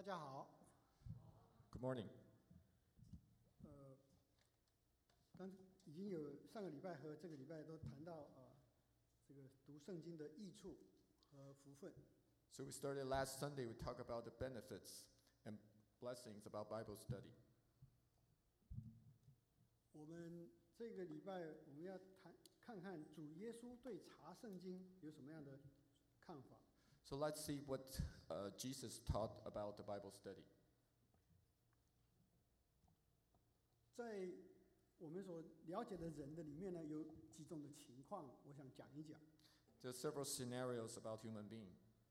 家好。 Good morning. 已经有上个礼拜和这个礼拜都谈到这个读圣经的益处和福分。 So we started last Sunday. We talked about the benefits and blessings about Bible study. 我们这个礼拜我们要看看主耶稣对查圣经有什么样的看法。 So let's see what Jesus taught about the Bible study. 在我们所了解的人的里面呢，有几种的情况，我想讲一讲。 There are several scenarios about human being.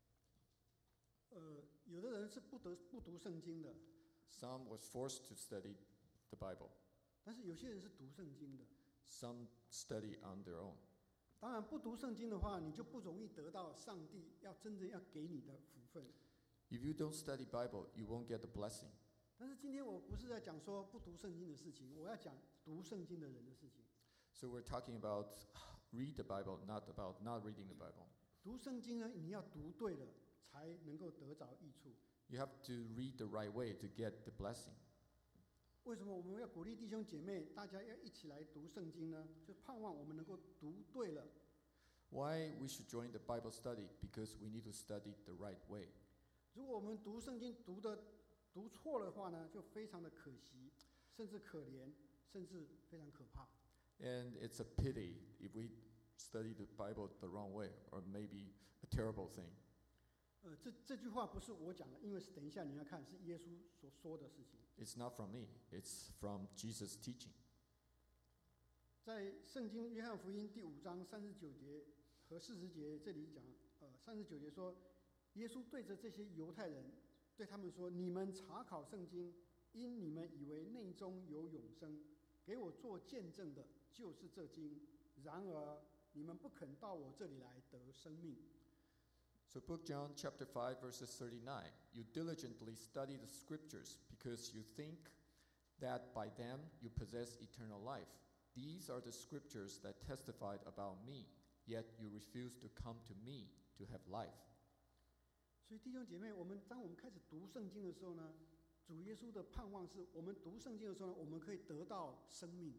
有的人是不读圣经的。 Some was forced to study the Bible. 但是有些人是读圣经的。 Some study on their own. 当然，不读圣经的话，你就不容易得到上帝真正要给你的福分。 If you don't study Bible, you won't get the blessing. 但是今天我不是在讲说不读圣经的事情，我要讲读圣经的人的事情。 So we're talking about read the Bible, not about not reading the Bible. 读圣经呢，你要读对了，才能够得着益处。 You have to read the right way to get the blessing. 为什么我们要鼓励弟兄姐妹，大家要一起来读圣经呢？就盼望我们能够读对了。 Why we should join the Bible study? Because we need to study the right way. 如果我们读圣经读错的话呢，就非常的可惜，甚至可怜，甚至非常可怕。 And it's a pity if we study the Bible the wrong way, or maybe a terrible thing. 这句话不是我讲的，因为等一下你要看是耶稣所说的事情。 It's not from me. It's from Jesus' teaching. 在圣经约翰福音第5章39节和40节这里讲，39节说，耶稣对着这些犹太人对他们说：“你们查考圣经，因你们以为内中有永生，给我做见证的就是这经。然而你们不肯到我这里来得生命。” So Book John chapter 5 verses 39. You diligently study the scriptures because you think that by them you possess eternal life. These are the scriptures that testified about me, yet you refuse to come to me to have life. 所以弟兄姐妹，当我们开始读圣经的时候呢，主耶稣的盼望是我们读圣经的时候呢，我们可以得到生命。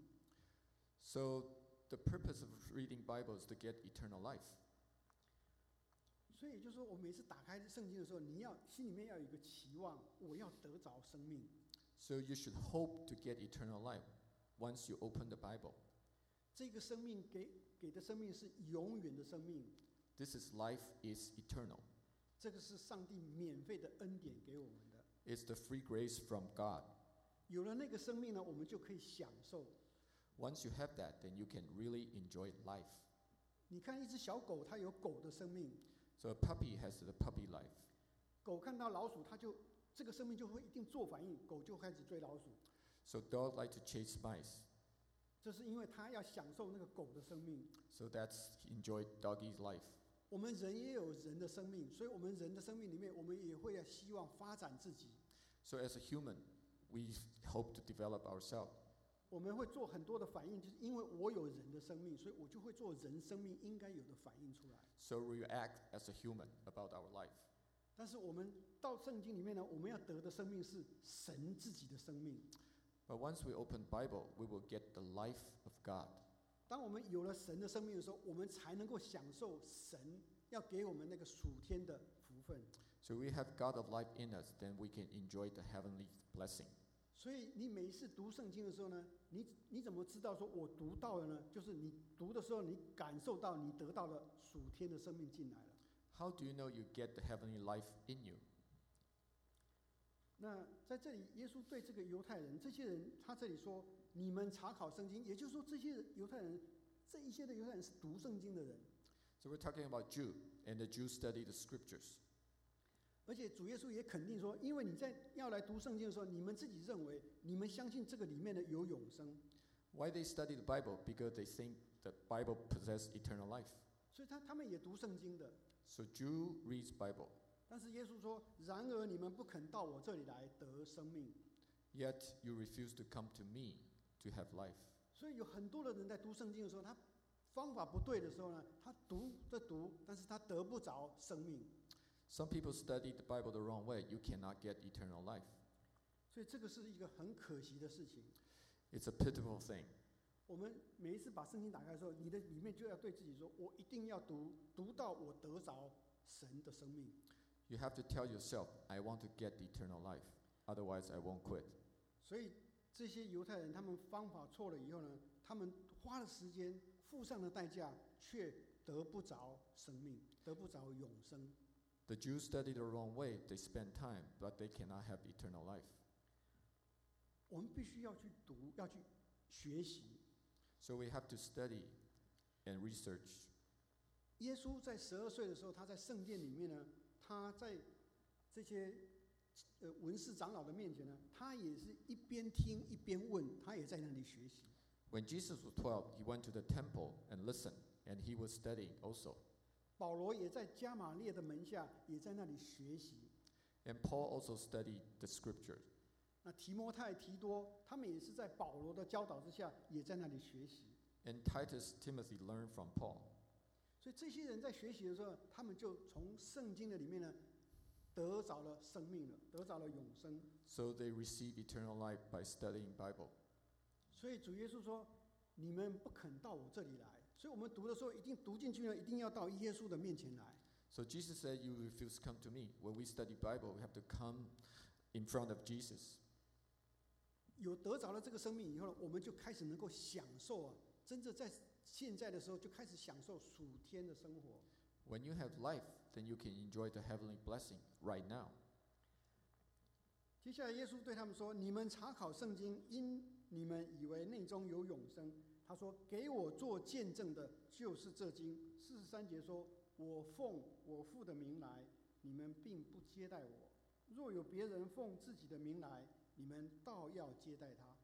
So the purpose of reading Bible is to get eternal life. 所以就是说，我每次打开圣经的时候，你要心里面要有一个期望，我要得着生命。 So you should hope to get eternal life once you open the Bible. 这个生命给的生命是永远的生命。 This is life is eternal. 这个是上帝免费的恩典给我们的。 It's the free grace from God. 有了那个生命呢，我们就可以享受。 Once you have that, then you can really enjoy life. 你看一只小狗，它有狗的生命。 So a puppy has the puppy life. 狗看到老鼠，这个生命就会一定做反应，狗就开始追老鼠。 So dog like to chase mice. 这是因为它要享受那个狗的生命。 So that's enjoy doggy's life. 我们人也有人的生命，所以我们人的生命里面，我们也会希望发展自己。 So as a human, we hope to develop ourselves. 我们会做很多的反应，就是因为我有人的生命，所以我就会做人生命应该有的反应出来。 So we act as a human about our life. 但是我们到圣经里面呢，我们要得的生命是神自己的生命。 But once we open Bible, we will get the life of God. 当我们有了神的生命的时候，我们才能够享受神要给我们那个属天的福分。 So we have God of life in us, then we can enjoy the heavenly blessing. 所以你每一次读圣经的时候呢，你怎么知道说我读到了呢？就是你读的时候，你感受到你得到了属天的生命进来了。 How do you know you get the heavenly life in you? 那在这里，耶稣对这个犹太人，这些人，他这里说，你们查考圣经，也就是说，这些的犹太人是读圣经的人。 So we're talking about Jew, and the Jews study the scriptures. 而且主耶稣也肯定说，因为你要来读圣经的时候，你们自己认为，你们相信这个里面的有永生。 Why they study the Bible? Because they think the Bible possesses eternal life. 所以他们也读圣经的。 So Jew reads Bible. 但是耶稣说：“然而你们不肯到我这里来得生命。” Yet you refuse to come to me to have life. 所以有很多的人在读圣经的时候，他方法不对的时候呢，他读，但是他得不着生命。 Some people study the Bible the wrong way. You cannot get eternal life. 所以这个是一个很可惜的事情。 It's a pitiful thing. 我们每一次把圣经打开的时候，你的里面就要对自己说：我一定要读到我得着神的生命。 You have to tell yourself, I want to get the eternal life. Otherwise, I won't quit. 所以这些犹太人，他们方法错了以后呢，他们花了时间，付上了代价，却得不着生命，得不着永生。 The Jews study the wrong way. They spend time, but they cannot have eternal life. 我们必须要去读，要去学习。 So we have to study and research. 耶稣在12岁的时候，他在圣殿里面呢，他在这些文士长老的面前呢，他也是一边听一边问，他也在那里学习。 When Jesus was 12, he went to the temple and listened, and he was studying also. 保罗也在加玛列的门下，也在那里学习。 And Paul also studied the scripture. 那提摩太、提多，他们也是在保罗的教导之下，也在那里学习。 And Titus, Timothy learned from Paul. 所以这些人在学习的时候，他们就从圣经的里面呢，得着了生命了，得着了永生。 So they receive eternal life by studying Bible. 所以主耶稣说：“你们不肯到我这里来。”所以我们读的时候，一定读进去呢，一定要到耶稣的面前来。 So Jesus said, you refuse to come to me. When we study Bible, we have to come in front of Jesus. 有得着了这个生命以后呢，我们就开始能够享受啊，真正在现在的时候就开始享受属天的生活。 When you have life, then you can enjoy the heavenly blessing right now. 接下来，耶稣对他们说：“你们查考圣经，因你们以为内中有永生。”他说：“给我做见证的，就是这经。”43节说：“我奉我父的名来，你们并不接待我；若有别人奉自己的名来，你们倒要接待他。”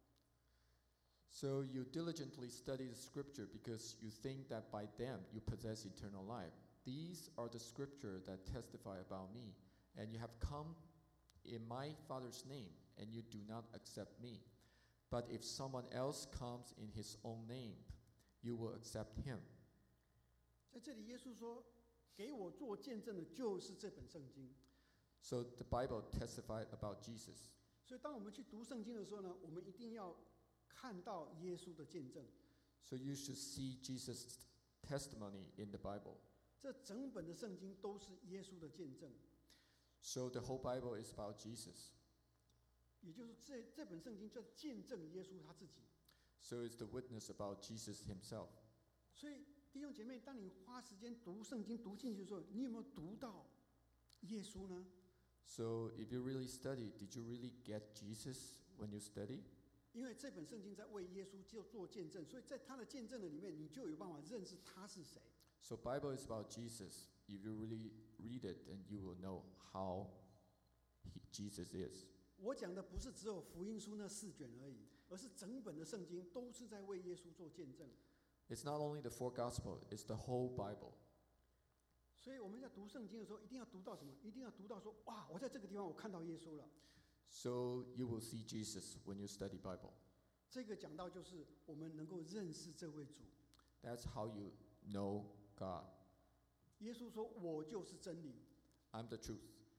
So you diligently study the scripture because you think that by them you possess eternal life. These are the scripture that testify about me, and you have come in my Father's name, and you do not accept me. But if someone else comes in his own name, you will accept him. 在这里，耶稣说：“给我做见证的，就是这本圣经。” So the Bible testified about Jesus. 所以，当我们去读圣经的时候呢，我们一定要看到耶稣的见证。 So you should see Jesus' testimony in the Bible. 这整本的圣经都是耶稣的见证， So the whole Bible is about Jesus. 也就是这本圣经就见证耶稣他自己。 So it's the witness about Jesus himself. 所以弟兄姐妹，当你花时间读圣经读进去的时候，你有没有读到耶稣呢？ So if you really study, did you really get Jesus when you study? 因为这本圣经在为耶稣做见证，所以在他的见证的里面，你就有办法认识他是谁。 So Bible is about Jesus. If you really read it, then you will know how Jesus is. 我讲的不是只有福音书那4卷而已，而是整本的圣经都是在为耶稣做见证。 It's not only the 4 Gospels, it's the whole Bible. 所以我们在读圣经的时候，一定要读到什么？一定要读到说：哇，我在这个地方我看到耶稣了。 So you will see Jesus when you study Bible. 这个讲到就是我们能够认识这位主。 That's how you know God. 耶稣说：“我就是真理。” I'm the truth.